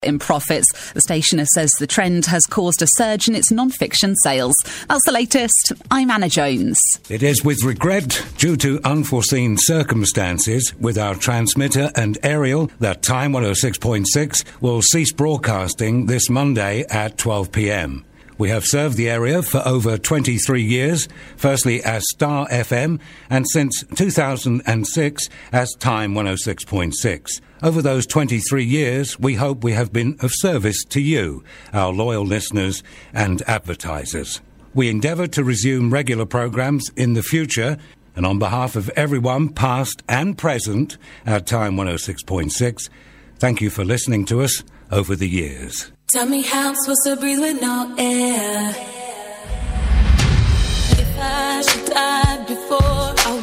in profits. The stationer says the trend has caused a surge in its non-fiction sales. That's the latest. I'm Anna Jones. It is with regret, due to unforeseen circumstances, with our transmitter and aerial, that Time 106.6 will cease broadcasting this Monday at 12 p.m. We have served the area for over 23 years, firstly as Star FM, and since 2006 as Time 106.6. Over those 23 years, we hope we have been of service to you, our loyal listeners and advertisers. We endeavour to resume regular programmes in the future, and on behalf of everyone, past and present, at Time 106.6, thank you for listening to us over the years. Tell me how I'm supposed to breathe with no air. If I should die before